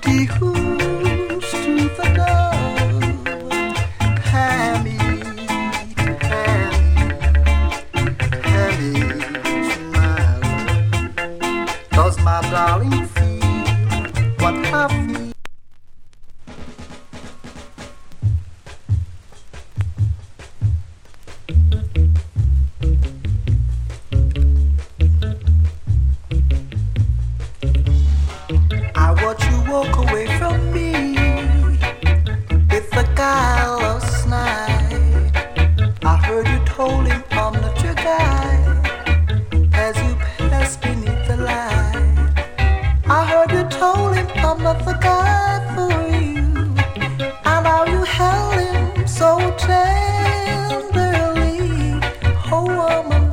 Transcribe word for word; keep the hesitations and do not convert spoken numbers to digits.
Who's to the dove, Hammy, Hammy, Hammy, my love. Does my darling feel what I feel? I watch you walk away from me with the guileless night. I heard you told him I'm not your guy as you passed beneath the light. I heard you told him I'm not the guy for you, and how you held him so tenderly. Oh woman,